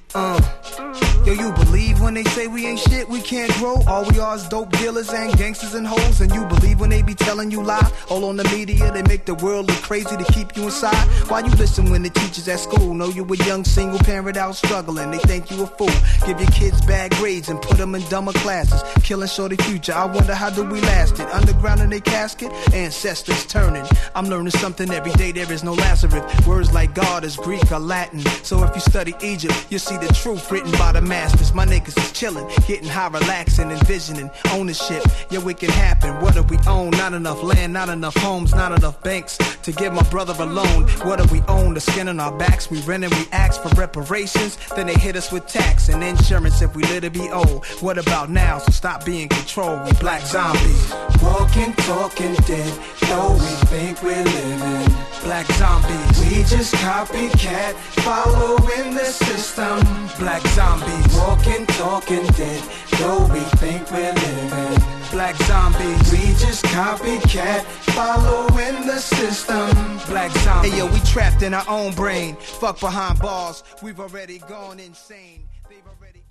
Yo, you believe when they say we ain't shit, we can't grow? All we are is dope dealers and gangsters and hoes. And you believe when they be telling you lie? All on the media, they make the world look crazy to keep you inside. Why you listen when the teachers at school know you a young single parent out struggling? They think you a fool. Give your kids bad grades and put them in dumber classes, killing shorty future. I wonder how do we last it? Underground in their casket, ancestors turning. I'm learning something every day, there is no Lazarus. Words like God is Greek or Latin. So if you study Egypt, you'll see the truth written by the masters. My niggas is chilling, getting high, relaxing, envisioning ownership. Yeah, it can happen. What do we own? Not enough land, not enough homes, not enough banks to give my brother a loan. What do we own? The skin on our backs. We rent and we ask for reparations. Then they hit us with tax and insurance if we live to be old. What about now? So stop being controlled. We black zombies. Walking, talking dead, though we think we're living. Black zombies. We just copycat, following the system. Black zombies. Walking, talking dead, though we think we're living. Black zombies. We just copycat, following the system. Black zombies. Hey yo, we trapped in our own brain. Fuck behind bars. We've already gone insane. They've already